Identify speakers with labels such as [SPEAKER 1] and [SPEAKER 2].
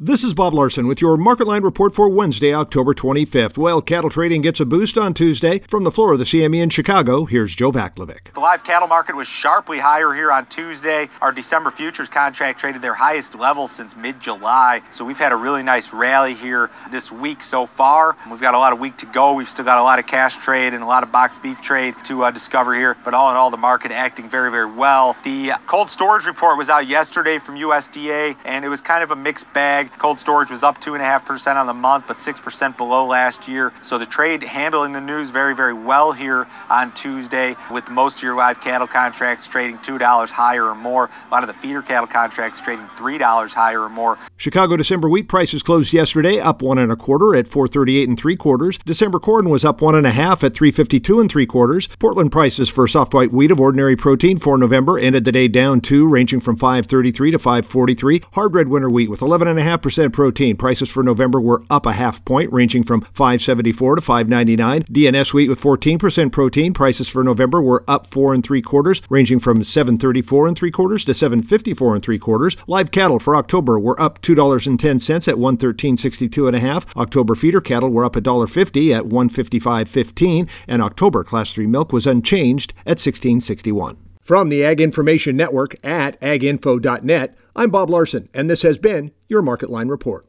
[SPEAKER 1] This is Bob Larson with your Market Line report for Wednesday, October 25th. Well, cattle trading gets a boost on Tuesday. From the floor of the CME in Chicago, here's Joe Vaklovic.
[SPEAKER 2] The live cattle market was sharply higher here on Tuesday. Our December futures contract traded their highest level since mid-July. So we've had a really nice rally here this week so far. We've got a lot of week to go. We've still got a lot of cash trade and a lot of boxed beef trade to discover here. But all in all, the market acting very, very well. The cold storage report was out yesterday from USDA, and it was kind of a mixed bag. Cold storage was up 2.5% on the month, but 6% below last year. So the trade handling the news very, very well here on Tuesday, with most of your live cattle contracts trading $2 higher or more. A lot of the feeder cattle contracts trading $3 higher or more.
[SPEAKER 1] Chicago December wheat prices closed yesterday up 1 1/4 at $4.38 3/4. December corn was up 1 1/2 at $3.52 3/4. Portland prices for soft white wheat of ordinary protein for November ended the day down 2, ranging from $5.33 to $5.43. Hard red winter wheat with 11.5% protein prices for November were up a half point, ranging from $5.74 to $5.99. DNS wheat with 14% protein prices for November were up 4 3/4, ranging from $7.34 3/4 to $7.54 3/4. Live cattle for October were up $2.10 at $113.62 1/2. October feeder cattle were up $1.50 at $155.15, and October Class 3 milk was unchanged at $16.61. From the Ag Information Network at aginfo.net, I'm Bob Larson, and this has been your Market Line Report.